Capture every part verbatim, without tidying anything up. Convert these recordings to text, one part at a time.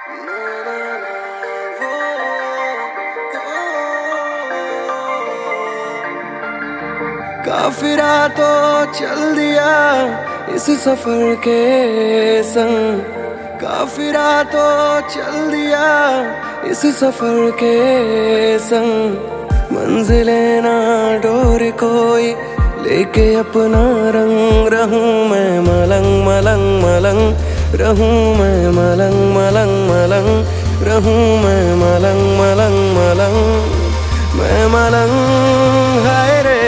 काफिरा तो चल दिया इस सफर के संग, काफिरा तो चल दिया इस सफर के संग। मंजिले ना डोर कोई लेके अपना रंग, रहूं मैं मलंग मलंग मलंग, रहूं मैं मलंग मलंग मलंग, रहूं मैं मलंग मलंग मलंग, मैं मलंग हाय रे।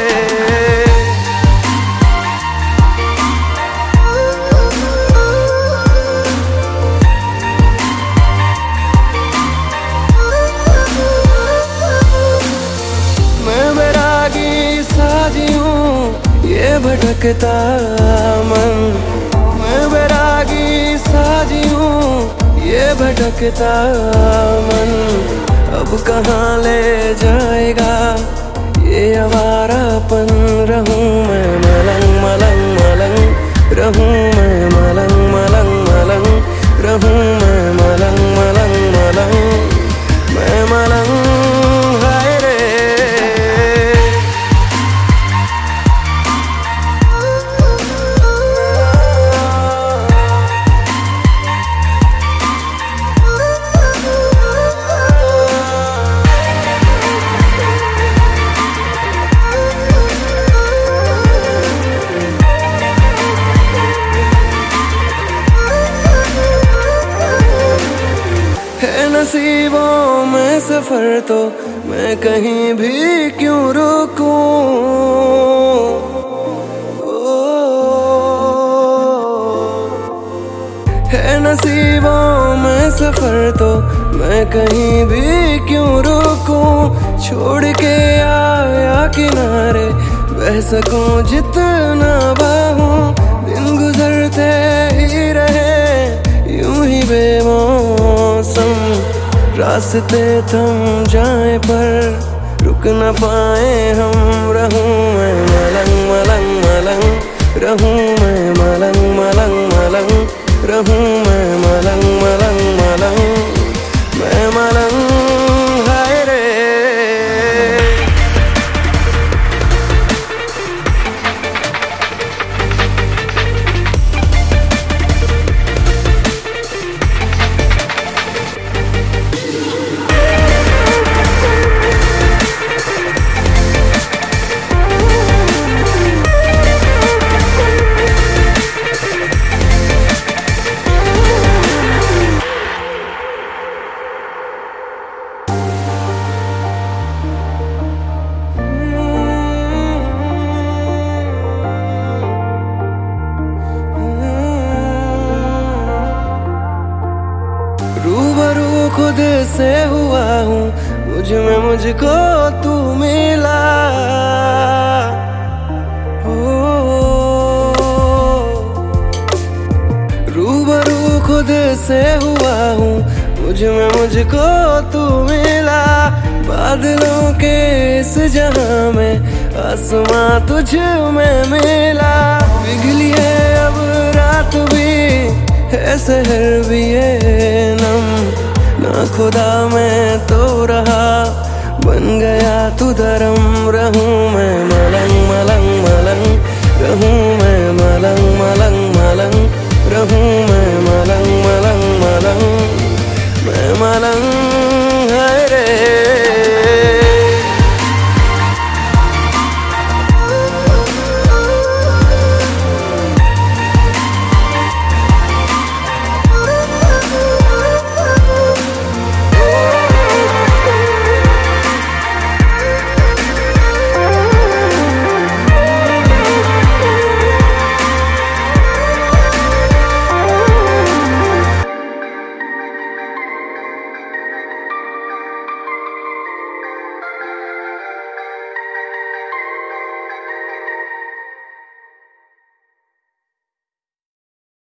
ये भटकता मन, मैं बैरागी साजी हूँ ये भटकता मन। अब कहाँ ले जाएगा ये आवारापन, रहूं मैं मलंग मलंग मलंग, रहूं मैं मलंग मलंग मलंग, रहूं मैं मलंग मलंग मलंग, मैं मलंग हाय रे। नसीबों में सफर तो मैं कहीं भी क्यों रुकूं, है नसीबों में सफर तो मैं कहीं भी क्यों रुकूं। छोड़ के आया किनारे बह सकूं जितना बाहूं, दिन गुजरते ही रहे यूं ही बेमौसम। रास्ते थम जाए पर रुक न पाए हम, रहूं मैं मलंग मलंग मलंग, रहूं मैं मलंग मलंग मलंग, रहूं मैं मलंग मलंग मलंग, मैं मलंग हाय रे। रूबरू खुद से हुआ हूँ, मुझ में मुझको तू मिला। हो रूबरू खुद से हुआ हूँ, मुझ में मुझको तू मिला। बादलों के इस जहां में आसमां तुझ में मिला। पिघली है अब रात भी है शहर भी है नम, ना खुदा मैं तो रहा बन गया तू धर्म। रहूं मैं मलंग मलंग मलंग, रहूं